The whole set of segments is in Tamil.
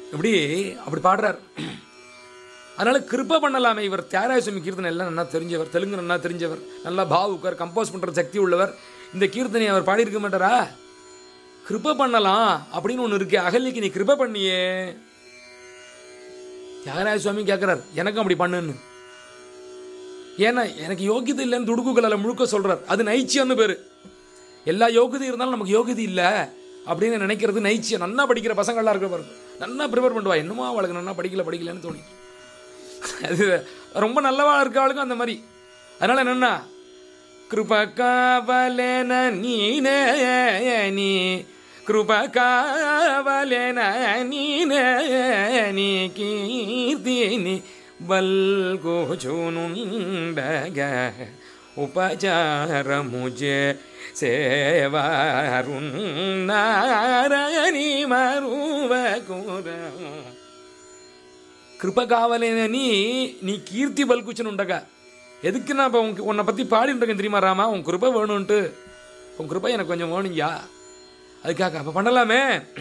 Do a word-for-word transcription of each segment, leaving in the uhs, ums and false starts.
இப்படி அப்படி பாடுறார். அதனால கிருபை பண்ணலாமே. இவர் தியாகராஜ சுவாமி கீர்த்தனை எல்லாம் நல்லா தெரிஞ்சவர், தெலுங்கு நல்லா தெரிஞ்சவர், நல்லா பாவுக்கர், கம்போஸ் பண்ணுற சக்தி உள்ளவர். இந்த கீர்த்தனை அவர் பாடியிருக்க மாட்டாரா? கிருபை பண்ணலாம் அப்படின்னு ஒன்று இருக்கு. அகல்யக்கு நீ கிருபை பண்ணியே. தியாகராஜ சுவாமி கேட்குறார், எனக்கும் அப்படி பண்ணுன்னு. ஏன்னா எனக்கு யோகியதை இல்லைன்னு துடுக்குகளில் முழுக்க சொல்கிறார். அது நைச்சியன்னு பேர். எல்லா யோகியதை இருந்தாலும் நமக்கு யோகியதை இல்லை அப்படின்னு நினைக்கிறது நைச்சியம். நல்லா படிக்கிற பசங்கள்லாம் இருக்க பாருங்க, நல்லா ப்ரிப்பேர் பண்ணுவா, என்னமோ அவளுக்கு நல்லா படிக்கல படிக்கலன்னு தோணி. அது ரொம்ப நல்லவா இருக்காளுக்கும் அந்த மாதிரி. அதனால என்னன்னா, கிருபகாவலேன நீனே நீ, கிருபகாவலேன நீனே நீ, கீர்த்தினி பல்கோச்சுனுண்டக உபச்சார முஜே சேவாருன்னாரணி மருவ கூற. கிருபகாவலேன நீ நீ கீர்த்தி பல்குச்சன் உண்டக. எதுக்கு நான் இப்போ உங்க உன்னை பற்றி பாடிட்டு இருக்கேன் தெரியுமா ராமா? உன் கிருபை வேணும்ன்ட்டு. உன் கிருபை எனக்கு கொஞ்சம் வேணுங்கயா, அதுக்காக அப்போ பண்ணலாமே.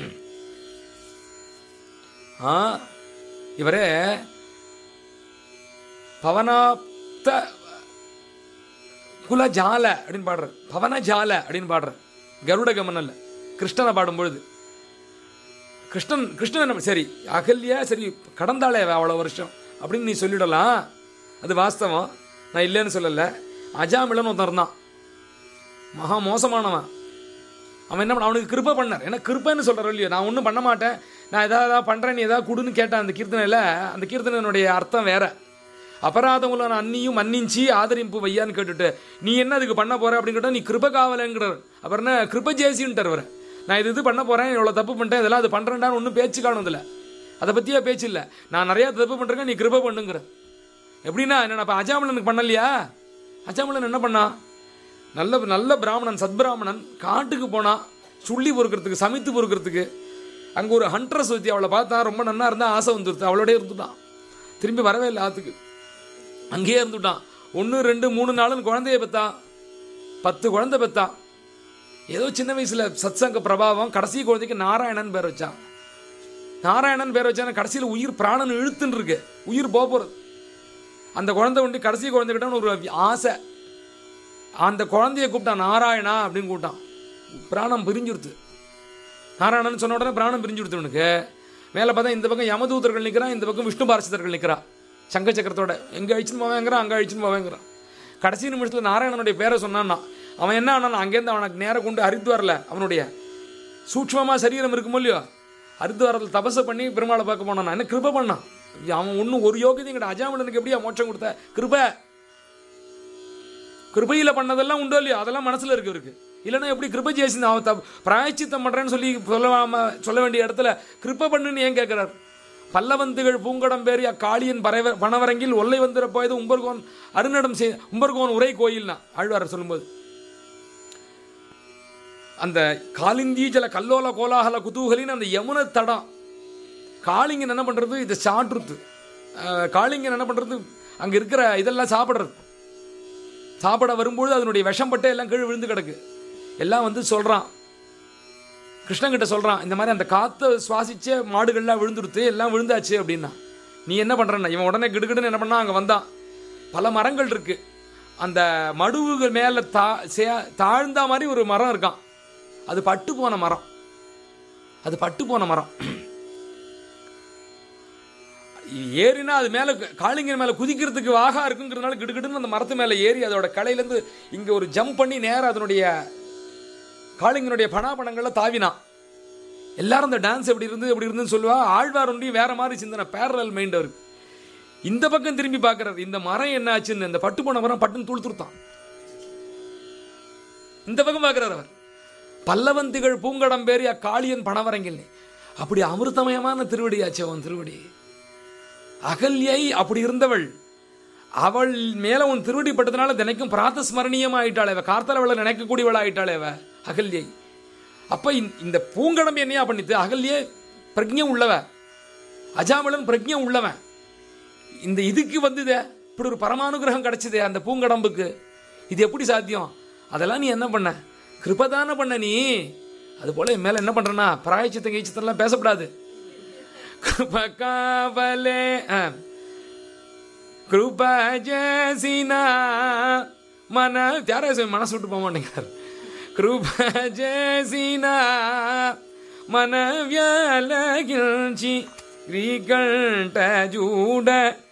ஆ இவரே பவனாப்த குல ஜால அப்படின்னு பாடுற, பவன ஜால அப்படின்னு பாடுற கருட கமனல்ல கிருஷ்ணனை பாடும்பொழுது. கிருஷ்ணன் கிருஷ்ணன் சரி அகல்யா சரி கடந்தாளே அவ்வளோ வருஷம் அப்படின்னு நீ சொல்லிடலாம், அது வாஸ்தவம், நான் இல்லைன்னு சொல்லலை. அஜாமிலன்னு ஒருத்தன் இருந்தான், மகா மோசமானவன். அவன் என்ன பண்ண, அவனுக்கு கிருபை பண்ணார். ஏன்னா கிருப்பைன்னு சொல்கிற இல்லையோ, நான் ஒன்றும் பண்ண மாட்டேன், நான் எதாவது பண்ணுறேன், நீ எதாவது கொடுன்னு கேட்டேன். அந்த கீர்த்தனையில் அந்த கீர்த்தனையினுடைய அர்த்தம் வேற. அபராதமுள்ள நான் அன்னியும் மன்னிச்சு ஆதரிப்பு வையான்னு கேட்டுட்டு நீ என்ன அதுக்கு பண்ண போற அப்படின்னு கேட்டால் நீ கிருப காவலங்கிறார். அப்புறம் என்ன கிருப ஜேசின்ட்டு வர, நான் இது இது பண்ண போகிறேன், இவ்வளோ தப்பு பண்ணிட்டேன், இதெல்லாம் அது பண்ணுறேன்டான்னு ஒன்றும் பேச்சு காணுதில்ல, அதை பற்றியே பேச்சு இல்லை. நான் நிறையா தப்பு பண்ணுறேன், நீ கிருபை பண்ணுங்கிற. எப்படின்னா என்ன, இப்போ அஜாமலனுக்கு பண்ணலையா? அஜாமலன் என்ன பண்ணா? நல்ல நல்ல பிராமணன், சத்பிராமணன், காட்டுக்கு போனான் சுள்ளி பொறுக்கிறதுக்கு, சமைத்து பொறுக்கிறதுக்கு. அங்கே ஒரு ஹண்ட்ரஸ் ஊற்றி அவளை பார்த்தா ரொம்ப நல்லா இருந்தால் ஆசை வந்துடுது, அவளோடய இருந்துட்டான். திரும்பி வரவே இல்லை ஆற்றுக்கு, அங்கேயே இருந்துட்டான். ஒன்று ரெண்டு மூணு நாளுன்னு குழந்தைய பெத்தான், பத்து குழந்தை பெத்தான். ஏதோ சின்ன வயசில் சத்சங்க பிரபாவம், கடைசி குழந்தைக்கு நாராயணன் பேர் வச்சான். நாராயணன் பேர் வச்சான். கடைசியில் உயிர் பிராணன் இழுத்துன்னு இருக்கு, உயிர் போக போகிறது. அந்த குழந்தை ஒண்டி கடைசி குழந்தைகிட்டான்னு ஒரு ஆசை, அந்த குழந்தைய கூப்பிட்டான் நாராயணா அப்படின்னு கூப்பிட்டான். பிராணம் பிரிஞ்சுடுத்து. நாராயணன் சொன்ன உடனே பிராணம் பிரிஞ்சுடுத்து. உனக்கு மேலே பார்த்தா இந்த பக்கம் யமதூதர்கள் நிற்கிறான், இந்த பக்கம் விஷ்ணு பாரசிதர்கள் நிற்கிறா சங்க சக்கரத்தோட. எங்கே அழிச்சுன்னு போவேங்கிறான், அங்கே அழிச்சுன்னு போவேங்கிறான். கடைசி நிமிஷத்தில் நாராயணனுடைய பேரை சொன்னான்னா அவன் என்ன ஆனான், அங்கேருந்து அவனுக்கு நேரம் கொண்டு ஹரித்வாரில் அவனுடைய சூட்சமாக சரீரம் இருக்குமோ இல்லையோ, ஹரித்வாரத்தில் தபசை பண்ணி பெருமாளை பார்க்க போனான். என்ன கிருபை பண்ணான் அவன். ஒன்றும் ஒரு யோகியதையும் கிட்ட அஜாமலனுக்கு எப்படியா மோட்சம் கொடுத்த? கிருபை. கிருபையில் பண்ணதெல்லாம் உண்டோ இல்லையோ, அதெல்லாம் மனசில் இருக்கு இருக்கு. இல்லைன்னா எப்படி கிருபை ஜெயிச்சு அவன் த பிராயச்சித்தம் பண்ணுறேன்னு சொல்லி சொல்லாம சொல்ல வேண்டிய இடத்துல கிருபை பண்ணுன்னு ஏன் கேட்குறார்? பல்லவந்துகள் பூங்கடம் பேரி அக்காளியின் பறவ பணவரங்கில் ஒல்லை வந்துட போயது உம்பர்கோன் அருநடம் செய் உம்பர்கோன் உரை கோயில்னா ஆழ்வார் சொல்லும்போது, அந்த காலிந்தீஜல கல்லோல கோலாகல குதூகலின்னு அந்த யமுன தடம். காளிங்கன் என்ன பண்ணுறது, இதை சாப்பிட்றது. காளிங்கன் என்ன பண்ணுறது, அங்கே இருக்கிற இதெல்லாம் சாப்பிட்றது. சாப்பிட வரும்பொழுது அதனுடைய விஷம் பட்டே எல்லாம் கீழே விழுந்து கிடக்கு. எல்லாம் வந்து சொல்கிறான், கிருஷ்ணங்கிட்ட சொல்கிறான், இந்த மாதிரி அந்த காற்றை சுவாசிச்சே மாடுகள்லாம் விழுந்துடுத்து, எல்லாம் விழுந்தாச்சு அப்படின்னா. நீ என்ன பண்ணுறன்னா, இவன் உடனே கிடுகிடுன்னு என்ன பண்ணா, அங்கே வந்தான். பல மரங்கள் இருக்குது. அந்த மடுவுகள் மேலே தா சே தாழ்ந்த மாதிரி ஒரு மரம் இருக்கான். அது பட்டு போன மரம், அது பட்டு போன மரம். ஏறினா அது மேலே காளிங்கன் மேலே குதிக்கிறதுக்கு வாகா இருக்குங்கிறதுனால கிடுகிடுன்னு அந்த மரத்து மேலே ஏறி அதோட கலையிலேருந்து இங்கே ஒரு ஜம்ப் பண்ணி நேராக அதனுடைய காளிங்கனுடைய பணாபணங்களில் தாவினான். எல்லாரும் அந்த டான்ஸ் எப்படி இருந்து எப்படி இருந்துன்னு சொல்லுவா. ஆழ்வார் ஒன்றி வேற மாதிரி சிந்தனை, பேரலல் மைண்ட் அவருக்கு. இந்த பக்கம் திரும்பி பார்க்கறாரு, இந்த மரம் என்ன ஆச்சுன்னு. இந்த பட்டு போன மரம் பட்டுன்னு தூள்துருத்தான். இந்த பக்கம் பார்க்கிறார் அவர், பல்லவந்திகள் பூங்கடம் பேரி அக்காளியன் பணவரங்கில். அப்படி அமிர்தமயமான திருவடியாச்சு அவன் திருவடி. அகல்யை அப்படி இருந்தவள், அவள் மேல உன் திருவடி பட்டதுனால தினைக்கும் பிராத்தஸ்மரணீயமா ஆயிட்டாளே, கார்த்தால அவளை நினைக்கக்கூடியவளா ஆயிட்டாளே அகல்யை. அப்ப இந்த பூங்கடம் என்னையா பண்ணித்து? அகல்யே பிரஜ்ஞை உள்ளவ, அஜாமலன் பிரஜ்ஞை உள்ளவன். இந்த இதுக்கு வந்ததே இப்படி ஒரு பரமானுகிரகம் கிடைச்சதே அந்த பூங்கடம்புக்கு, இது எப்படி சாத்தியம்? அதெல்லாம் நீ என்ன பண்ண? கிருபதான பண்ண நீ. அது போல மேல என்ன பண்றனா, பிராயச்சித்தம் கீச்சித்தெல்லாம் பேசப்படாது. கிருபகாவலே கிருப ஜெசினா மன தியாகராஜ மனசு விட்டு போக மாட்டேங்கிறார். கிருப ஜெசினா மனவியலகிழ்ச்சி ஸ்ரீகண்ட ஜூட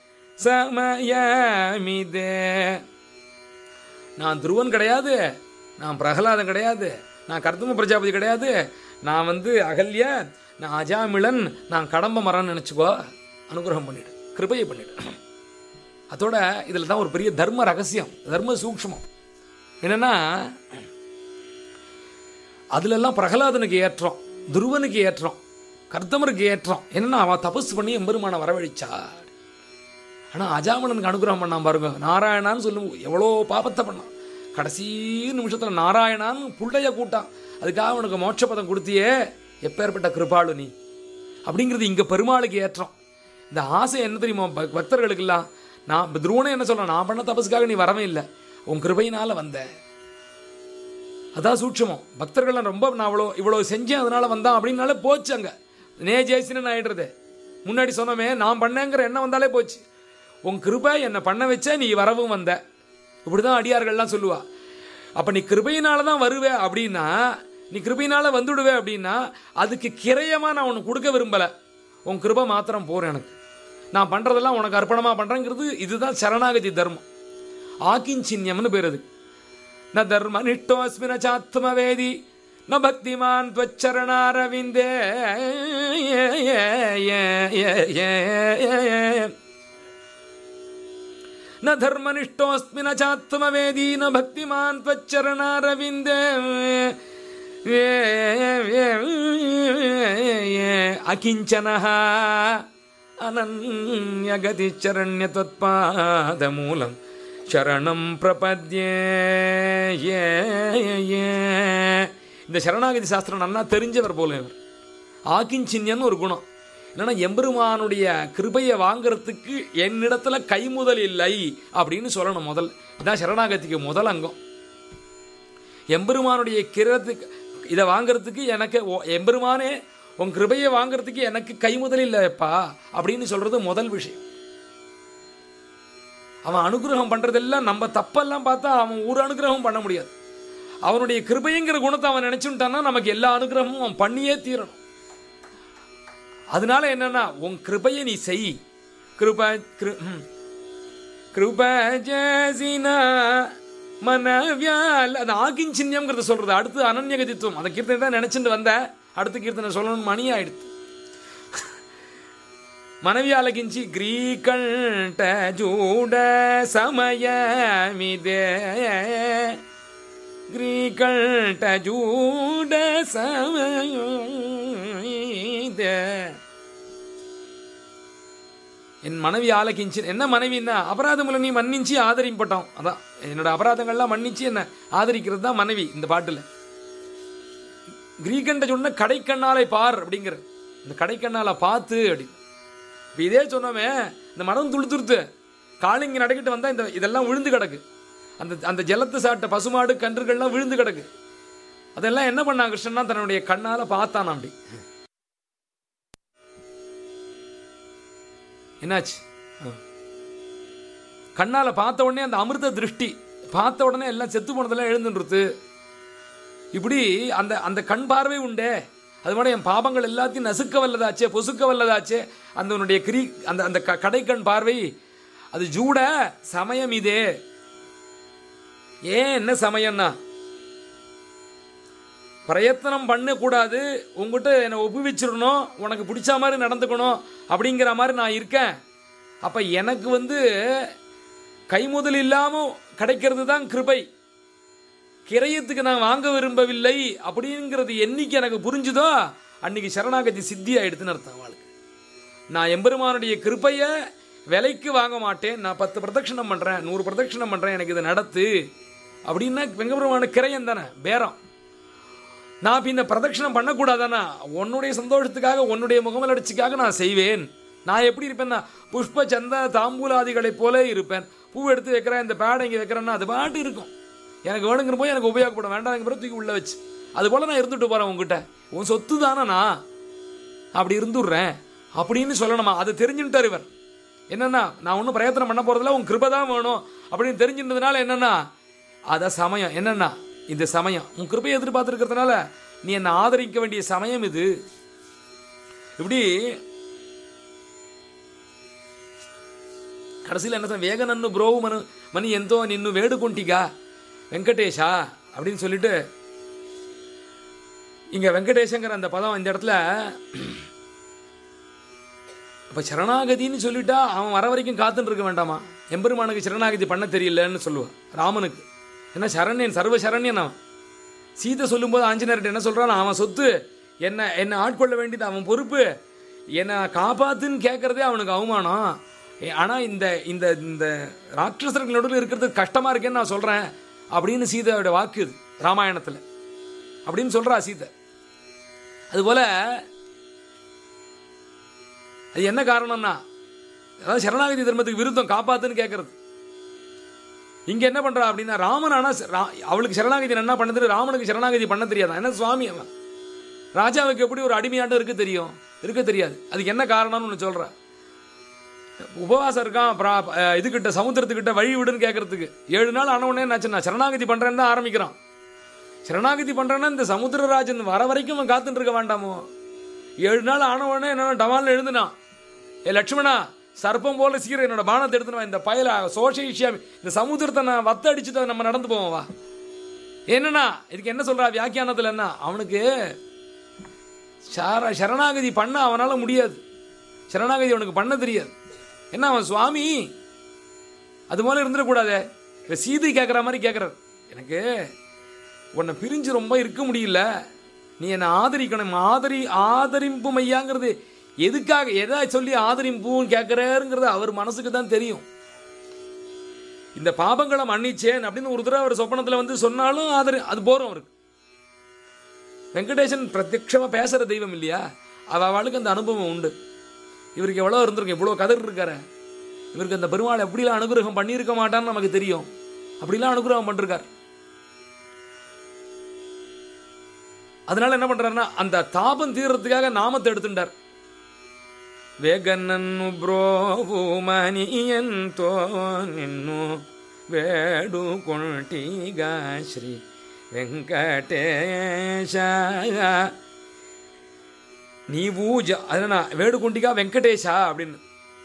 சமயமிதே. நான் துருவன் கிடையாது, நான் பிரகலாதன் கிடையாது, நான் கர்தம பிரஜாபதி கிடையாது, நான் வந்து அகல்ய, நான் அஜாமிளன், நான் கடம்ப மரம்னு நினச்சிக்கோ. அனுகிரகம் பண்ணிடு, கிருபையை பண்ணிடு. அதோட இதில் தான் ஒரு பெரிய தர்ம ரகசியம், தர்ம சூக்ஷ்மம் என்னன்னா, அதுலெல்லாம் பிரகலாதனுக்கு ஏற்றம், துருவனுக்கு ஏற்றம், கர்தமருக்கு ஏற்றம். என்னன்னா அவன் தபஸ் பண்ணி எம்பெருமான வரவழைச்சார். ஆனால் அஜாமலனுக்கு அனுகிரகம் பண்ணான் பாருங்க. நாராயணான்னு சொல்லும் எவ்வளோ பாபத்தை பண்ணான். கடைசி நிமிஷத்தில் நாராயணான்னு புள்ளைய கூட்டான். அதுக்காக அவனுக்கு மோட்சபதம் கொடுத்தியே, எப்பேற்பட்ட கிருபாளு நீ அப்படிங்கிறது இங்கே பெருமாளுக்கு ஏற்றம். இந்த ஆசை என்ன தெரியுமா பக்தர்களுக்கெல்லாம்? நான் துருவனை என்ன சொல்கிறேன், நான் பண்ண தபஸுக்காக நீ வரவே இல்லை, உன் கிருபையினால் வந்த. அதான் சூட்சமம். பக்தர்கள்லாம் ரொம்ப நான் அவ்வளோ இவ்வளோ செஞ்சேன் அதனால் வந்தான் அப்படின்னாலே போச்சு. அங்கே நே ஜெயசின்னு ஆகிடுறது. முன்னாடி சொன்னோமே நான் பண்ணேங்கிற எண்ணம் வந்தாலே போச்சு. உன் கிருபை என்னை பண்ண வச்ச, நீ வரவும் வந்த. இப்படி தான் அடியார்கள்லாம் சொல்லுவா. அப்போ நீ கிருபையினால தான் வருவே அப்படின்னா, நீ கிருபையினால வந்துடுவே அப்படின்னா, அதுக்கு கிரயமாக நான் உனக்கு கொடுக்க விரும்பலை. உன் கிருபை மாத்திரம் போகிறேன், எனக்கு நான் பண்ணுறதெல்லாம் உனக்கு அர்ப்பணமாக பண்ணுறேங்கிறது. இதுதான் சரணாகதி தர்மம், ஆக்கிஞ்சின்யம்னு பேர். அது ந தர்ம நிஷ்டோஸ்மின சாத்மவேதி ந பக்திமான் த்வச்சரணாரவிந்தே ந தர்மனிஷ்டோஸ்மி ந சாத்மவேதி ந பக்திமான் த்வச்சரணாரவிந்தே அகிஞ்சனஹ அனன்யகதிச்சரண்ய த்வத்பாதமூலம் சரணம் பிரபத்யே. இந்த சரணாகதி சாஸ்திரம் நல்லா தெரிஞ்சவர் போல இவர். ஆக்கிஞ்சின்யன்னு ஒரு குணம் என்னன்னா, எம்பெருமானுடைய கிருபையை வாங்கிறதுக்கு என்னிடத்துல கைமுதல் இல்லை அப்படின்னு சொல்லணும். முதல் இதான் சரணாகதிக்கு முதல் அங்கம். எம்பெருமானுடைய கிரத்துக்கு இதை வாங்கிறதுக்கு எனக்கு எம்பெருமானே உன் கிருபையை வாங்கிறதுக்கு எனக்கு கைமுதல் இல்லைப்பா அப்படின்னு சொல்றது முதல் விஷயம். அவன் அனுகிரகம் பண்றதெல்லாம் நம்ம தப்பெல்லாம் பார்த்தா அவன் ஒரு அனுகிரகம் பண்ண முடியாது. அவனுடைய கிருபைங்கிற குணத்தை அவன் நினைச்சுட்டான்னா நமக்கு எல்லா அனுகிரகமும் அவன் பண்ணியே தீரணும். அதனால என்னன்னா, உன் கிருபையை நீ செய். கிருப கிருப ஜெசினா மனவியால், அது ஆகிஞ்சின்யம்ங்கிறத சொல்றது. அடுத்து அனன்யகதித்துவம், அந்த கீர்த்தனை தான் நினைச்சுட்டு வந்த. அடுத்த கீர்த்தனை சொல்லணும் மணி ஆயிடுத்து. மனவியாலகிஞ்சி கிரீகண்ட ஜூட சமயமிதே கிரீகண்ட ஜூட சமயமிதே. என் மனைவி ஆலகிஞ்சி, என்ன மனைவின்னா அபராதமுல நீ மன்னிச்சு ஆதரிப்பட்டோம். அதான் என்னோட அபராதங்கள்லாம் மன்னிச்சு என்ன ஆதரிக்கிறது தான் மனைவி இந்த பாட்டுல. கிரீகண்ட சொன்ன கடைக்கண்ணாலை பார் அப்படிங்கிற, இந்த கடைக்கண்ணாலை பார்த்து அப்படி. இப்போ இதே சொன்னோமே, இந்த மரம் துளுத்துருத்து காளிங்க நடக்கிட்டு வந்தால் இந்த இதெல்லாம் விழுந்து கிடக்கு. அந்த அந்த ஜலத்தை சாப்பிட்ட பசுமாடு கன்றுகள்லாம் விழுந்து கிடக்கு. அதெல்லாம் என்ன பண்ணான் கிருஷ்ணன்னா, தன்னுடைய கண்ணால் பார்த்தான். அப்படி என்னாச்சு, கண்ணால் பார்த்த உடனே அந்த அமிர்த திருஷ்டி பார்த்த உடனே எல்லாம் செத்து போனதெல்லாம் எழுந்துன்றது. இப்படி அந்த அந்த கண் பார்வை உண்டே, அது மாதிரி என் பாபங்கள் எல்லாத்தையும் நசுக்க வல்லதாச்சே, பொசுக்க வல்லதாச்சே. அந்த உன்னுடைய கிரி அந்த அந்த கடைக்கண் பார்வை அது ஜூட சமயம். இதே ஏன் என்ன சமயம்னா, பிரயத்தனம் பண்ணக்கூடாது, உங்ககிட்ட என்னை ஒப்புவிச்சிடணும், உனக்கு பிடிச்ச மாதிரி நடந்துக்கணும் அப்படிங்கிற மாதிரி நான் இருக்கேன். அப்போ எனக்கு வந்து கைமுதல் இல்லாமல் கிடைக்கிறது தான் கிருபை. கிரயத்துக்கு நான் வாங்க விரும்பவில்லை அப்படிங்கிறது என்னைக்கு எனக்கு புரிஞ்சுதோ அன்னைக்கு சரணாகதி சித்தி ஆயிடுத்துன்னு அர்த்தம். அவளுக்கு நான் எம்பெருமானுடைய கிருபையை விலைக்கு வாங்க மாட்டேன். நான் பத்து பிரதட்சணம் பண்ணுறேன், நூறு பிரதட்சணம் பண்ணுறேன், எனக்கு இதை நடத்து அப்படின்னா எம்பெருமான கிரயம் தானே, பேரம். நான் இப்போ இந்த பிரதட்சணம் பண்ணக்கூடாதானா, உன்னுடைய சந்தோஷத்துக்காக உன்னுடைய முகமலர்ச்சிக்காக நான் செய்வேன். நான் எப்படி இருப்பேன்னா, புஷ்ப சந்த தாம்பூலாதிகளைப் போல இருப்பேன். பூ எடுத்து வைக்கிறேன், இந்த பேடை இங்கே வைக்கிறேன்னா அது பாட்டு இருக்கும். எனக்கு வேணுங்கிற போய் எனக்கு உபயோகப்படும், வேண்டாங்கிற பிறகு தூக்கி உள்ளே வச்சு அது போல் நான் இருந்துட்டு போகிறேன். உங்ககிட்ட உன் சொத்து தானே, நான் அப்படி இருந்துடுறேன் அப்படின்னு சொல்லணுமா. அதை தெரிஞ்சுட்டார் இவர். என்னன்னா நான் ஒன்றும் பிரயத்தனம் பண்ண போறதில்ல, உன் கிருபை தான் வேணும் அப்படின்னு தெரிஞ்சுட்டதுனால என்னன்னா அத சமயம் என்னன்னா இந்த சமயம் உன் கிருபையை எதிர்பார்த்துருக்கிறதுனால நீ என்னை ஆதரிக்க வேண்டிய சமயம் இது. இப்படி கடைசியில் என்ன சொன்ன, வேக நன்னு புரோவு மனு மணி எந்தோ நின்னு வேடுகொண்டிகா வெங்கடேஷா அப்படின்னு சொல்லிட்டு இங்க வெங்கடேஷங்கிற அந்த பதம் இந்த இடத்துல இப்போ சரணாகதின்னு சொல்லிட்டா அவன் வர வரைக்கும் காத்துட்டு இருக்க வேண்டாமா. எம்பெருமானுக்கு சரணாகதி பண்ண தெரியலன்னு சொல்லுவான் ராமனுக்கு. என்ன சரண்யன், சர்வ சரண்யன் அவன். சீதை சொல்லும்போது ஆஞ்சநேயர்கிட்ட என்ன சொல்கிறான், அவன் சொத்து என்ன என்னை ஆட்கொள்ள வேண்டியது அவன் பொறுப்பு, என்னை காப்பாத்துன்னு கேட்குறதே அவனுக்கு அவமானம். ஆனால் இந்த இந்த இந்த ராட்சசர்களோடு இருக்கிறது கஷ்டமாக இருக்கேன்னு நான் சொல்கிறேன் அப்படின்னு சீதையோட வாக்கு இது ராமாயணத்தில் அப்படின்னு சொல்கிறா சீதை. அதுபோல் அது என்ன காரணம்னா அதாவது சரணாகதி தர்மத்துக்கு விருத்தம் காப்பாத்துன்னு கேட்கறது. இங்கே என்ன பண்ணுறா அப்படின்னா ராமன் ஆனால் அவளுக்கு சரணாகதி என்ன பண்ணுறது, ராமனுக்கு சரணாகதி பண்ண தெரியாதான். என்ன சுவாமி அவன் ராஜாவுக்கு எப்படி ஒரு அடிமையாட்டம் இருக்க தெரியும், இருக்க தெரியாது. அதுக்கு என்ன காரணம்னு ஒன்று சொல்கிற. உபவாசம் இருக்கான் இதுக்கிட்ட சமுத்திரத்துக்கிட்ட வழி விடுன்னு கேட்கறதுக்கு. ஏழு நாள் ஆனவுடனே என்னாச்சுன்னா சரணாகதி பண்ணுறேன்னு தான் ஆரம்பிக்கிறான். சரணாகதி பண்ணுறேன்னா இந்த சமுத்திரராஜன் வர வரைக்கும் அவன் காத்துட்டு இருக்க வேண்டாமோ. ஏழு நாள் ஆனவுடனே என்னென்ன டவாலில் எழுதுனான், ஏ லட்சுமணா சர்ப்பம் போல சீக்கிரம் என்னோட பானத்தை எடுத்துனா இந்த பயல சோஷியாமி இந்த சமுத்திரத்தை நான் வத்த அடிச்சுட்டு நம்ம நடந்து போவோம் வா. என்னன்னா இதுக்கு என்ன சொல்றா வியாக்கியானத்தில் என்ன, அவனுக்கு சரணாகதி பண்ண அவனால் முடியாது, சரணாகதி அவனுக்கு பண்ண தெரியாது. என்ன அவன் சுவாமி அது போல இருந்துடக்கூடாதே. இப்போ சீதை கேட்குற மாதிரி கேட்குறார், எனக்கு உன்னை பிரிஞ்சு ரொம்ப இருக்க முடியல, நீ என்னை ஆதரிக்கணும். ஆதரி ஆதரிப்பு மையாங்கிறது எதுக்காக எதா சொல்லி ஆதரிப்புன்னு கேட்குறாருங்கிறது அவர் மனசுக்கு தான் தெரியும். இந்த பாபங்களை மன்னிச்சேன் அப்படின்னு ஒரு தடவை அவர் சொப்பனத்தில் வந்து சொன்னாலும் ஆதரி அது போகிறோம் அவருக்கு. வெங்கடேசன் பிரத்யட்சமாக பேசுகிற தெய்வம் இல்லையா, அவளுக்கு அந்த அனுபவம் உண்டு. இவருக்கு எவ்வளோ இருந்திருக்கு, இவ்வளோ கதர் இருக்காரு, இவருக்கு அந்த பெருமாள் எப்படிலாம் அனுகிரகம் பண்ணியிருக்க மாட்டான்னு நமக்கு தெரியும். அப்படிலாம் அனுகிரகம் பண்ணிருக்கார். அதனால என்ன பண்றாருன்னா அந்த தாபம் தீர்றதுக்காக நாமத்தை எடுத்துட்டார். வேகனன்னு ಬ್ರೋವು ಮನಿಯಂತೋ ನಿನ್ನು ಬೇಡುಕೊಂಟಿಗ ಶ್ರೀ வெங்கடேஷ நீவு அதனா வேடுகொண்டிகா வெங்கடேஷா அப்படின்னு.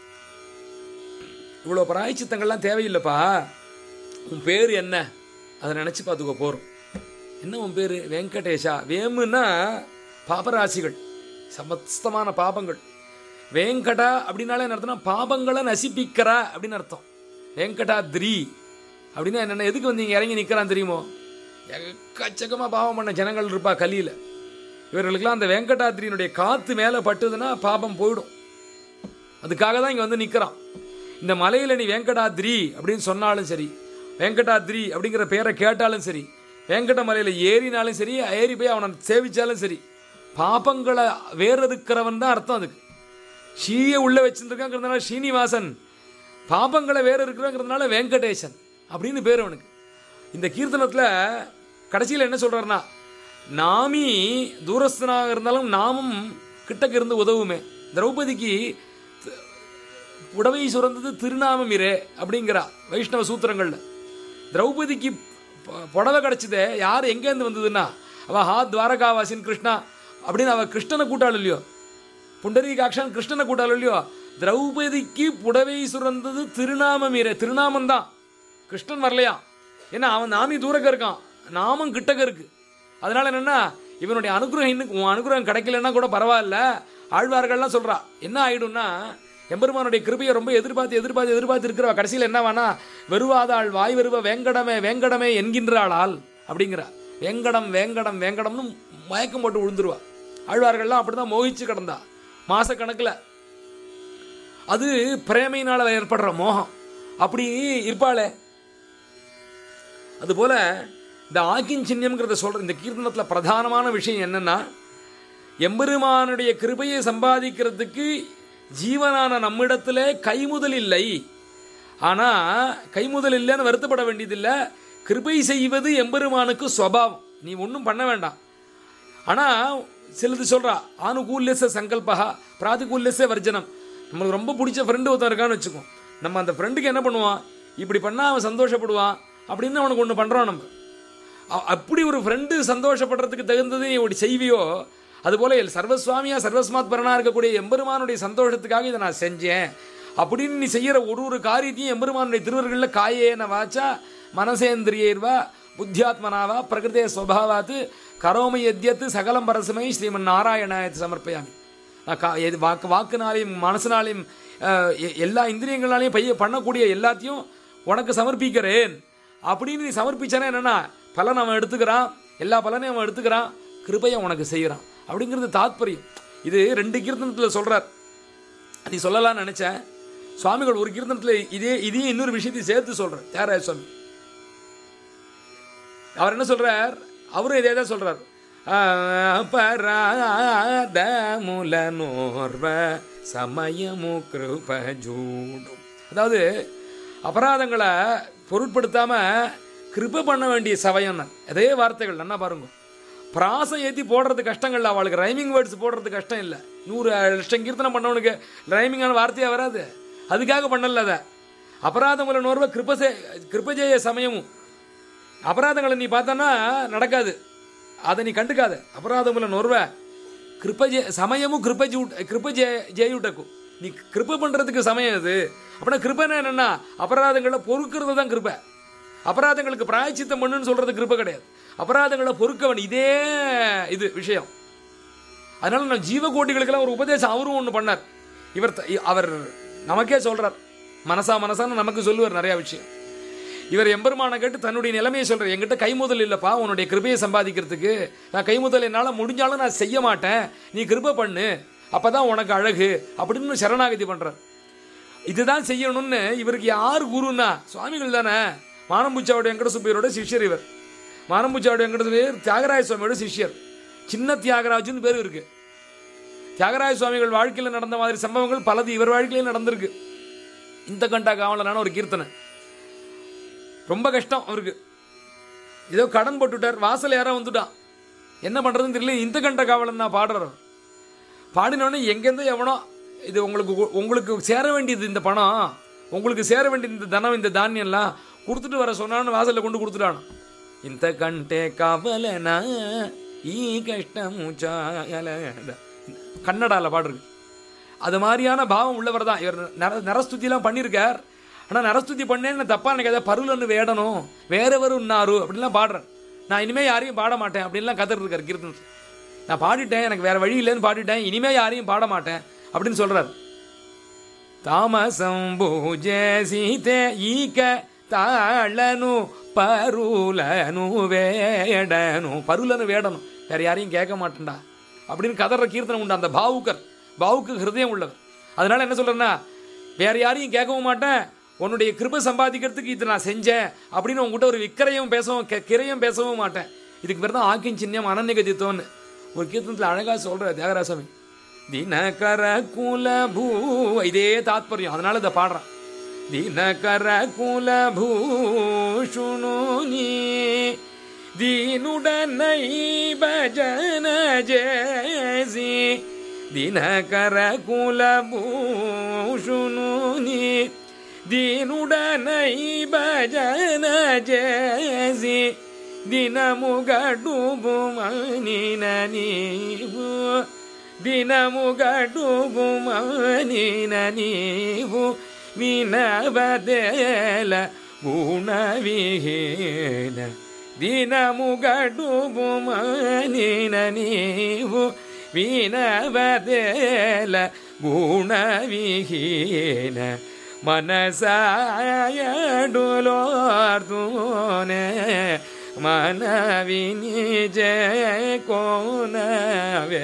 இவ்வளோ பிராயச்சித்தங்கள்லாம் தேவையில்லைப்பா, உன் பேர் என்ன அதை நினச்சி பார்த்துக்கோ போகிறோம். என்ன உன் பேர் வெங்கடேஷா. வேமுன்னா பாபராசிகள், சமஸ்தமான பாபங்கள். வேங்கடா அப்படின்னாலே என்ன அர்த்தம்னா பாபங்களை நசிப்பிக்கிறா அப்படின்னு அர்த்தம். வெங்கடாத்ரி அப்படின்னா என்னென்ன, எதுக்கு வந்து இங்கே இறங்கி நிற்கிறான் தெரியுமோ, எக்கச்சக்கமாக பாவம் பண்ண ஜனங்கள் இருப்பா கலியில். இவர்களுக்கெல்லாம் அந்த வெங்கடாத்ரியினுடைய காற்று மேலே பட்டுதுன்னா பாபம் போயிடும். அதுக்காக தான் இங்கே வந்து நிற்கிறான். இந்த மலையில் நீ வெங்கடாத்ரி அப்படின்னு சொன்னாலும் சரி, வெங்கடாத்ரி அப்படிங்கிற பேரை கேட்டாலும் சரி, வெங்கட மலையில் ஏறினாலும் சரி, ஏறி போய் அவனை சேவிச்சாலும் சரி, பாபங்களை வேற இருக்கிறவன் தான் அர்த்தம். அதுக்கு ஸ்ரீயை உள்ள வச்சுருக்காங்கிறதுனால ஸ்ரீனிவாசன், பாபங்களை வேற இருக்கிறாங்கிறதுனால வெங்கடேசன் அப்படின்னு பேர் அவனுக்கு. இந்த கீர்த்தனத்தில் கடைசியில் என்ன சொல்கிறாருன்னா, நாமி தூரஸ்தனாக இருந்தாலும் நாமும் கிட்டக்கு இருந்து உதவுமே. திரௌபதிக்கு புடவை சுரந்தது திருநாமம் இரே அப்படிங்கிறா வைஷ்ணவ சூத்திரங்களில். திரௌபதிக்கு புடவை கிடச்சிதே யார் எங்கேருந்து வந்ததுன்னா அவள் ஹா துவாரகாவாசின் கிருஷ்ணா அப்படின்னு அவள் கிருஷ்ணனை கூட்டாள் இல்லையோ, புண்டரீகாட்சன் கிருஷ்ணனை கூட்டாள் இல்லையோ. திரௌபதிக்கு புடவை சுரந்தது திருநாமம் இரே, திருநாமம் தான், கிருஷ்ணன் வரலையா. ஏன்னா அவன் நாமி தூரக்க இருக்கான், நாமம் கிட்டக்க இருக்கு. அதனால என்னன்னா இவனுடைய அனுகிரகம் இன்னும் உன் அனுகிரகம் கிடைக்கலன்னா கூட பரவாயில்ல. ஆழ்வார்கள்லாம் சொல்றா என்ன ஆயிடும்னா, எம்பெருமானுடைய கிருபையை ரொம்ப எதிர்பார்த்து எதிர்பார்த்து எதிர்பார்த்து இருக்கிறவா கடைசியில் என்னவானா, வெறுவாதாள் வாய் வெறுவ வேங்கடமே வேங்கடமே என்கின்றாளால் அப்படிங்கிறா. வேங்கடம் வேங்கடம் வேங்கடம்னு மயக்கம் போட்டு விழுந்துருவா. ஆழ்வார்கள்லாம் அப்படிதான் மோகிச்சு கிடந்தா மாசக்கணக்கில். அது பிரேமையினால் ஏற்படுற மோகம் அப்படி இருப்பாளே. அதுபோல இந்த ஆக்கிஞ்சின்யம்ங்கிறத சொல்ற இந்த கீர்த்தனத்தில் பிரதானமான விஷயம் என்னன்னா, எம்பெருமானுடைய கிருபையை சம்பாதிக்கிறதுக்கு ஜீவனான நம்மிடத்திலே கைமுதல் இல்லை. ஆனால் கைமுதல் இல்லைன்னு வருத்தப்பட வேண்டியதில்லை. கிருபை செய்வது எம்பெருமானுக்கு சுபாவம், நீ ஒன்றும் பண்ண வேண்டாம். ஆனால் சிலது சொல்கிறா ஆனுகூல்யச சங்கல்பா பிராதிகூல்யச வர்ஜனம். நம்மளுக்கு ரொம்ப பிடிச்ச ஃப்ரெண்டு ஒருத்தன் இருக்கான்னு வச்சுக்கோம். நம்ம அந்த ஃப்ரெண்டுக்கு என்ன பண்ணுவான், இப்படி பண்ணால் அவன் சந்தோஷப்படுவான் அப்படின்னு அவனுக்கு ஒன்று பண்ணுறோம். நம்ம அப்படி ஒரு ஃப்ரெண்டு சந்தோஷப்படுறதுக்கு தகுந்தது இப்படி செய்வியோ, அதுபோல் சர்வஸ்வாமியாக சர்வஸ்மாத் பரனாக இருக்கக்கூடிய எம்பெருமானுடைய சந்தோஷத்துக்காக இதை நான் செஞ்சேன் அப்படின்னு நீ செய்கிற ஒரு ஒரு காரியத்தையும் எம்பெருமானுடைய திருவர்களில் காயேன வாச்சா மனசேந்திரியர்வா புத்தியாத்மனாவா பிரகிருதே ஸ்வபாவாத்து கரோமி யத்யத்து சகலம் பரசுமை ஸ்ரீமன் நாராயணாயத்து சமர்ப்பயாமி. நான் கா எது வாக்கு வாக்குனாலையும் மனசுனாலையும் எல்லா இந்திரியங்களாலையும் பைய பண்ணக்கூடிய எல்லாத்தையும் உனக்கு சமர்ப்பிக்கிறேன் அப்படின்னு நீ சமர்ப்பிச்சானே என்னென்னா பலன் அவன் எடுத்துக்கிறான், எல்லா பலனையும் அவன் எடுத்துக்கிறான், கிருபையை உனக்கு செய்கிறான் அப்படிங்கிறது தாத்பரியம். இது ரெண்டு கீர்த்தனத்தில் சொல்கிறார். நீ சொல்லலாம்னு நினச்சேன். சுவாமிகள் ஒரு கீர்த்தனத்தில் இதே இதையும் இன்னொரு விஷயத்தையும் சேர்த்து சொல்கிறார். தியாகராஜ சுவாமி அவர் என்ன சொல்கிறார், அவரும் இதே தான் சொல்கிறார். பராதமுலனோர்வ சமயமு கிருபஜூடும். அதாவது அபராதங்களை பொருட்படுத்தாமல் கிருபை பண்ண வேண்டிய சமயம் தான். அதே வார்த்தைகள் நல்லா பாருங்க. பிராசம் ஏற்றி போடுறது கஷ்டங்கள்ல, அவளுக்கு ரைமிங் வேர்ட்ஸ் போடுறது கஷ்டம் இல்லை. நூறு லட்சம் கீர்த்தனம் பண்ணவனுக்கு ரைமிங்கான வார்த்தையாக வராது, அதுக்காக பண்ணல. அதை அபராதமுல நோர்வ கிருபசே கிருபஜெய சமயமும். அபராதங்களை நீ பார்த்தோன்னா நடக்காது, அதை நீ கண்டுக்காத. அபராதமுல நோர்வ கிருபஜே சமயமும் கிருபஜி கிருபஜே ஜெயுட்டக்கும். நீ கிருப்பை பண்ணுறதுக்கு சமயம் அது. அப்படின்னா கிருப்பைன்னா என்னென்னா அபராதங்களை பொறுக்கிறது தான் கிருப்பை. அபராதங்களுக்கு பிராயச்சித்தம் பண்ணுன்னு சொல்கிறது கிருப்பை கிடையாது. அபராதங்களை பொறுக்கவன் இதே இது விஷயம். அதனால நான் ஜீவகோட்டிகளுக்கெல்லாம் ஒரு உபதேசம் அவரும் ஒன்று பண்ணார். இவர் அவர் நமக்கே சொல்கிறார், மனசா மனசான்னு நமக்கு சொல்லுவார் நிறையா விஷயம். இவர் எம்பெருமானை கேட்டு தன்னுடைய நிலைமையை சொல்கிறார். என்கிட்ட கைமுதல் இல்லைப்பா, உன்னுடைய கிருபையை சம்பாதிக்கிறதுக்கு நான் கைமுதல் என்னால் முடிஞ்சாலும் நான் செய்ய மாட்டேன், நீ கிருபை பண்ணு, அப்போ தான் உனக்கு அழகு அப்படின்னு சரணாகதி பண்ணுறார். இதுதான் செய்யணும்னு இவருக்கு யார் குருன்னா சுவாமிகள் தானே. மானம்பூச்சாவோட வெங்கட சுப்பையரோட சிஷ்யர் இவர். மானம்பூச்சாவோட வெங்கட சுப்பையர் தியாகராஜ சுவாமியோட சிஷ்யர். சின்ன தியாகராஜுன்னு பேர் இருக்கு. தியாகராஜ சுவாமிகள் வாழ்க்கையில் நடந்த மாதிரி சம்பவங்கள் பலது இவர் வாழ்க்கையில் நடந்திருக்கு. இந்த கண்டா காவலனான ஒரு கீர்த்தனை ரொம்ப கஷ்டம் அவருக்கு. ஏதோ கடன் போட்டுட்டார், வாசல் யாரோ வந்துட்டான், என்ன பண்ணுறதுன்னு தெரியல. இந்த கண்ட காவலன் நான் பாடுறோம். பாடினோடனே எங்கேருந்து எவனோ இது உங்களுக்கு உங்களுக்கு சேர வேண்டியது இந்த பணம், உங்களுக்கு சேர வேண்டியது இந்த தனம், இந்த தானியம்லாம் கொடுத்துட்டு வர சொன்னான்னு வாசலில் கொண்டு கொடுத்துட்டானோ. இந்த கண்டே காவலனா ஈ கஷ்டமுச்சால கன்னடாவில் பாடுறது. அது மாதிரியான பாவம் உள்ளவர் தான் இவர். நர நரஸ்துதியெல்லாம் பண்ணியிருக்கார். ஆனால் நரஸ்துதி பண்ணேன்னு தப்பாக நினைக்காத, பருளன்னு வேடணும் வேறவரும் இன்னாரு அப்படின்லாம் பாடுறேன். நான் இனிமேல் யாரையும் பாட மாட்டேன் அப்படின்லாம் கதர் இருக்கார் கீர்த்தனத்தில். நான் பாடிட்டேன், எனக்கு வேறு வழி இல்லைன்னு பாடிட்டேன், இனிமேல் யாரையும் பாட மாட்டேன் அப்படின்னு சொல்கிறார். தாமசம்பூஜே சீதே ஈக்க தாளனு பருலனு வேடனும், பருலனு வேடணும், வேறு யாரையும் கேட்க மாட்டேன்டா அப்படின்னு கதற கீர்த்தனம் உண்டு. அந்த பாவுக்கர், பாவுக்கு ஹிருதயம் உள்ளவர். அதனால் என்ன சொல்கிறேன்னா, வேறு யாரையும் கேட்கவும் மாட்டேன், உன்னுடைய கிருபை சம்பாதிக்கிறதுக்கு இது நான் செஞ்சேன் அப்படின்னு உங்ககிட்ட ஒரு விக்கிரையும் பேசவும் கிரையும் பேசவும் மாட்டேன். இதுக்கு பேர் தான் ஆக்கின் சின்னம் அனநிகதித்தோன்னு ஒரு கீர்த்தனத்தில் அழகாக சொல்கிற தியாகராஜசாமி. தினகர குல பூ, இதே தாத்பரியம், அதனால இதை பாடுறான். தினகர குல பூஷுனு தீனுடனை பஜன ஜேசி. தினகர குல பூஷுனு దీనుడనై భజన చేసి దినముగడుబుమనిన నీవు, దినముగడుబుమనిన నీవు వినవదేల గుణవిహీన. దినముగడుబుమనిన నీవు వినవదేల గుణవిహీన. మనసాయడులోర్దునే మనవినిజే కోనవే.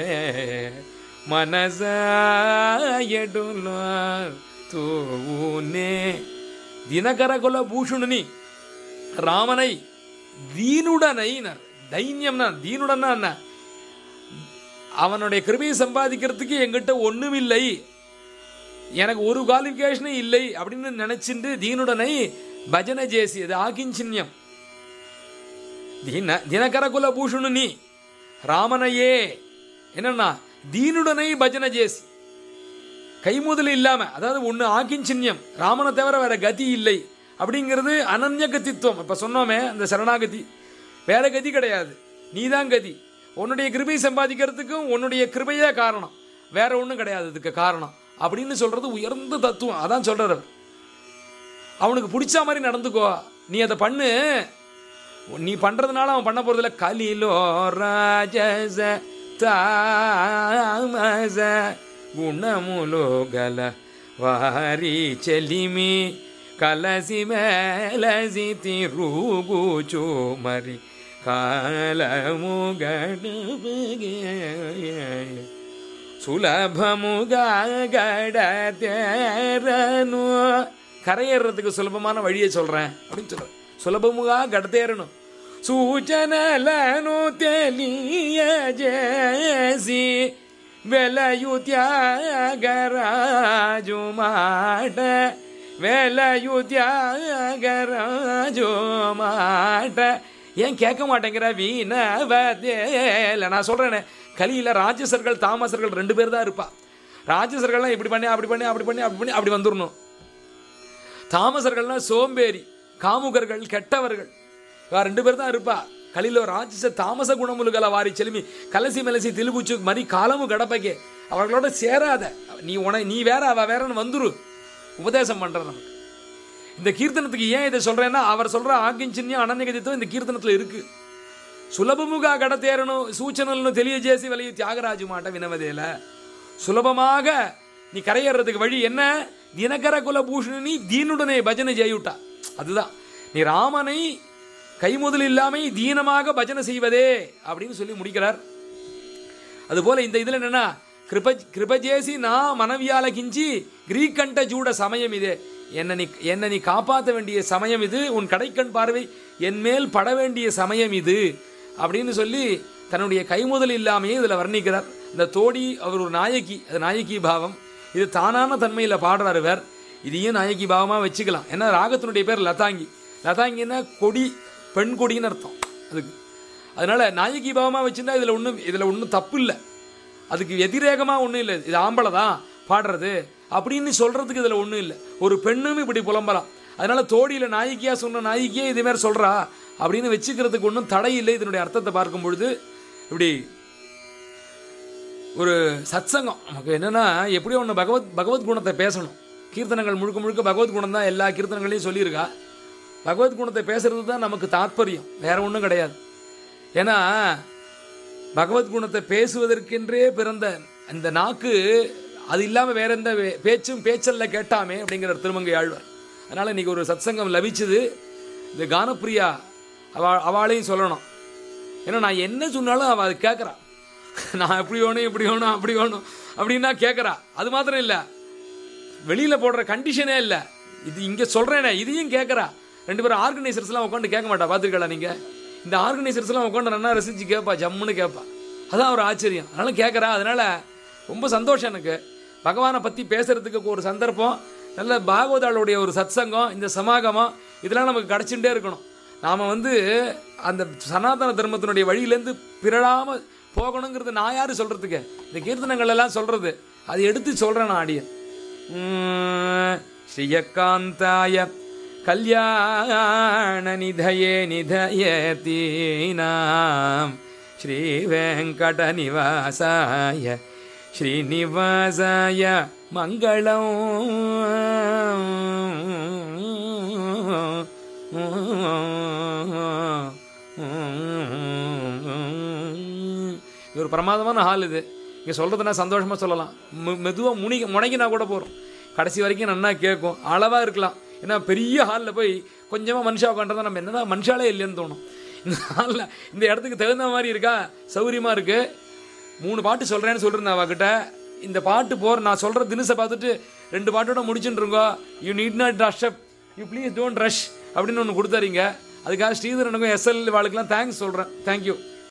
మనసాయడులోర్దునే தினகர குல பூஷுணனி ராமனை தீனுடனை, தைன்யம்னா தீனுடனா என்ன, அவனுடைய கிருபையை சம்பாதிக்கிறதுக்கு எங்கிட்ட ஒன்றுமில்லை, எனக்கு ஒரு குவாலிஃபிகேஷனும் இல்லை அப்படின்னு நினைச்சிட்டு தீனுடனை பஜனை ஜேசி, அது ஆகிஞ்சின்யம். தின தினகர குல பூஷுணு நீ ராமனையே என்னன்னா தீனுடனை பஜனை ஜேசி, கைமுதல் இல்லாம, அதாவது ஒன்று ஆக்கிஞ்சின்யம், ராமனை தவிர வேற கதி இல்லை அப்படிங்கிறது அனன்ய கதித்துவம். இப்போ சொன்னோமே அந்த சரணாகதி, வேற கதி கிடையாது, நீதான் கதி. உன்னுடைய கிருபை சம்பாதிக்கிறதுக்கும் உன்னுடைய கிருபையே காரணம், வேற ஒன்றும் கிடையாது இதுக்கு காரணம் அப்படின்னு சொல்றது உயர்ந்த தத்துவம். அதான் சொல்றாரு, அவனுக்கு பிடிச்ச மாதிரி நடந்துக்கோ, நீ அதை பண்ணு, நீ பண்றதுனால அவன் பண்ண போறதில்ல. கலிலோ ராஜச தாமச குணமுலோ கல வாரி చెలిమి కలసి మేలసి తిరుగుచు మరి కాలము గడపగే சுலபமுகா கடத்தேரனு, கரையேறதுக்கு சுலபமான வழியை சொல்றேன் அப்படின்னு சொல்றேன். சுலபமுகா கடத்தேரணும், சூச்சனலனு తెలియజేసి వెలయు త్యాగరాజు మాట, వెలయు త్యాగరాజు మాట. ஏன் கேட்க மாட்டேங்கிற வீணவதேல? நான் சொல்றேனே, கலியில ராஜசர்கள் தாமசர்கள் ரெண்டு பேர் தான் இருப்பா. ராஜசர்கள்லாம் இப்படி பண்ணி அப்படி பண்ணி அப்படி பண்ணி அப்படி பண்ணி அப்படி வந்துடணும். தாமசர்கள்லாம் சோம்பேறி, காமுகர்கள், கெட்டவர்கள், ரெண்டு பேர் தான் இருப்பா. கலிலோ ராஜச தாமச குணமுலுகல வாரி செலுமி கலசி மெலசி திலுபுச்சு மரி காலமும் கடப்பக்கே. அவர்களோட சேராத, நீ உன நீ வேற அவ வேறன்னு வந்துரு. உபதேசம் பண்ற நமக்கு. இந்த கீர்த்தனத்துக்கு ஏன் இதை சொல்றேன்னா, அவர் சொல்ற ஆக்கிஞ்சின்யம் அனன்யகதித்துவம் இந்த கீர்த்தனத்துல இருக்கு. சுலபமுகா கடத்தேரணும் சூச்சனல்னு తెలియజేసి வெளியே தியாகராஜு மாட்ட வினவதேல. சுலபமாக நீ கரையேறதுக்கு வழி என்ன? தினகர குலபூஷணி தீனுடனே பஜனை செய்யுட்டா. அதுதான் நீ ராமனை கைமுதல் இல்லாமை தீனமாக பஜனை செய்வதே அப்படின்னு சொல்லி முடிக்கிறார். அதுபோல இந்த இதுல என்னன்னா, கிருப கிருபஜேசி நான் மனவியால கிஞ்சி கிரீக்கண்ட ஜூட சமயம் இதே, என்ன நீ என்ன நீ காப்பாற்ற வேண்டிய சமயம் இது, உன் கடைக்கண் பார்வை என் மேல் பட வேண்டிய சமயம் இது அப்படின்னு சொல்லி தன்னுடைய கைமுதல் இல்லாமையே இதில் வர்ணிக்கிறார். இந்த தோடி அவர் ஒரு நாயகி, அது நாயகி பாவம், இது தானான தன்மையில் பாடுறாரு வேர். இதையும் நாயகி பாவமாக வச்சுக்கலாம். ஏன்னா ராகத்தினுடைய பேர் லதாங்கி. லதாங்கின்னா கொடி, பெண் கொடின்னு அர்த்தம் அதுக்கு. அதனால நாயகி பாவமாக வச்சுருந்தா இதில் ஒன்றும் இதில் ஒன்றும் தப்பு இல்லை, அதுக்கு எதிரேகமாக ஒன்றும் இல்லை. இது ஆம்பளை தான் பாடுறது அப்படின்னு சொல்கிறதுக்கு இதில் ஒன்றும் இல்லை. ஒரு பெண்ணும் இப்படி புலம்பலாம். அதனால தோடியில் நாயகியாக சொன்ன நாயகியே இதேமாதிரி சொல்கிறா அப்படின்னு வச்சுக்கிறதுக்கு ஒன்றும் தடை இல்லை. இதனுடைய அர்த்தத்தை பார்க்கும் பொழுது இப்படி ஒரு சத்சங்கம் நமக்கு என்னென்னா, எப்படியோ ஒன்று பகவத் பகவத் குணத்தை பேசணும். கீர்த்தனங்கள் முழுக்க முழுக்க பகவத் குணம் தான் எல்லா கீர்த்தனங்களையும் சொல்லியிருக்கா. பகவத் குணத்தை பேசுறது தான் நமக்கு தாற்பயம், வேற ஒன்றும் கிடையாது. ஏன்னா பகவத்குணத்தை பேசுவதற்கென்றே பிறந்த அந்த நாக்கு, அது இல்லாமல் வேற எந்த பேச்சும் பேச்சல்ல கேட்டாமே அப்படிங்கிற திருமங்கை ஆழ்வார். அதனால் இன்றைக்கி ஒரு சத்சங்கம் லபிச்சுது. இந்த கானப்பிரியா அவ அவளையும் சொல்லணும். ஏன்னா நான் என்ன சொன்னாலும் அவள் அது கேட்குறா. நான் எப்படி வேணும் இப்படி வேணும் அப்படி வேணும் அப்படின்னா கேட்குறா. அது மாத்திரம் இல்லை, வெளியில் போடுற கண்டிஷனே இல்லை, இது இங்கே சொல்கிறேனே இதையும் கேட்குறா. ரெண்டு பேரும் ஆர்கனைசர்ஸ்லாம் உட்காந்து கேட்க மாட்டா. பார்த்துருக்கா நீங்கள்? இந்த ஆர்கனைசர்ஸ்லாம் உட்காந்து நல்லா ரசித்து கேட்பா, ஜம்முன்னு கேட்பா. அதான் ஒரு ஆச்சரியம். அதனால் கேட்குறா. அதனால் ரொம்ப சந்தோஷம் எனக்கு. பகவானை பற்றி பேசுகிறதுக்கு ஒரு சந்தர்ப்பம், நல்ல பாகவதாளுடைய ஒரு சத்சங்கம், இந்த சமாகமம், இதெல்லாம் நமக்கு கிடச்சுட்டே இருக்கணும். நாம் வந்து அந்த சனாதன தர்மத்தினுடைய வழியிலேருந்து பிறழாமல் போகணுங்கிறது நான் யார் சொல்கிறதுக்கு? இந்த கீர்த்தனங்கள் எல்லாம் சொல்கிறது, அது எடுத்து சொல்கிறேன் நான் ஆடியன். ஸ்ரீயகாந்தாய கல்யாண நிதயே நிதயதீனாம் ஸ்ரீ வெங்கட நிவாசாய ஸ்ரீனிவாசாய மங்களம். இது ஒரு பிரமாதமான ஹால். இது இங்கே சொல்கிறதுனா சந்தோஷமாக சொல்லலாம், மெதுவாக முனி முனைக்கினா கூட போகிறோம், கடைசி வரைக்கும் நன்னா கேட்கும், அளவாக இருக்கலாம். ஏன்னா பெரிய ஹாலில் போய் கொஞ்சமாக மனுஷா உட்காண்டதான் நம்ம என்னதான் மனுஷாலே இல்லைன்னு தோணும். இந்த ஹாலில் இந்த இடத்துக்கு தகுந்த மாதிரி இருக்கா, சௌகரியமாக இருக்குது. மூணு பாட்டு சொல்கிறேன்னு சொல்லியிருந்தேன் அவகிட்ட. இந்த பாட்டு போகிற நான் சொல்கிற தினசை பார்த்துட்டு ரெண்டு பாட்டோட முடிச்சுட்டுருங்கோ. You need not rush up, you please don't rush அப்படின்னு ஒன்று கொடுத்தாரிங்க. அதுக்காக ஸ்ரீதரனுக்கும் எஸ்எல் வாழ்க்கெலாம் தேங்க்ஸ் சொல்கிறேன். தேங்க்யூ.